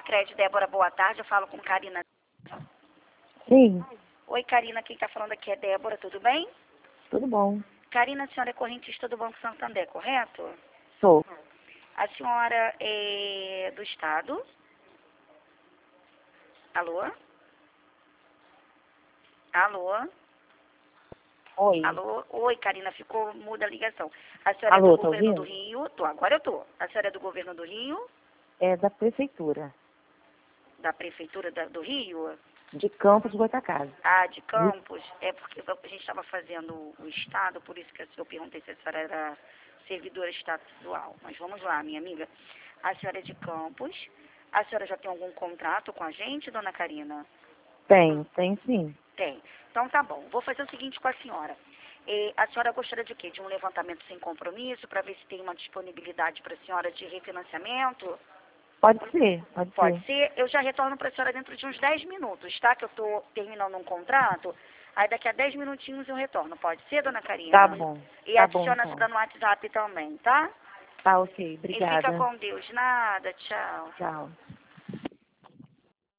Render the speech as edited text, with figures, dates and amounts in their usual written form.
Sicredi, Débora, boa tarde. Eu falo com Karina. Sim, Oi, Karina, quem está falando aqui é Débora, tudo bem? tudo bom. Karina, a senhora é correntista do Banco Santander, correto? Sou. A senhora é do Estado? Alô? Alô? Oi. Alô? Oi, Karina, ficou muda a ligação. A senhora é do Alô, tá governo do ouvindo? Rio? Tô, agora eu tô. A senhora é do governo do Rio? É da prefeitura, Da prefeitura do Rio? de Campos, Goitacazes. Ah, de Campos? É porque a gente estava fazendo o Estado, por isso que eu perguntei se a senhora era servidora estadual. Mas vamos lá, minha amiga. A senhora é de Campos. A senhora já tem algum contrato com a gente, dona Karina? Tem sim. Tem. Então tá bom. Vou fazer o seguinte com a senhora. A senhora gostaria de quê? De um levantamento sem compromisso, para ver se tem uma disponibilidade para a senhora de refinanciamento? Pode ser, pode Pode ser. ser. Eu já retorno para a senhora dentro de uns 10 minutos, tá? Que eu estou terminando um contrato. Aí daqui a 10 minutinhos eu retorno. Pode ser, dona Karina? E Tá bom adiciona então. tudo no WhatsApp também, tá? Tá ok, E fica obrigada. com Deus. Nada. Tchau. Tchau.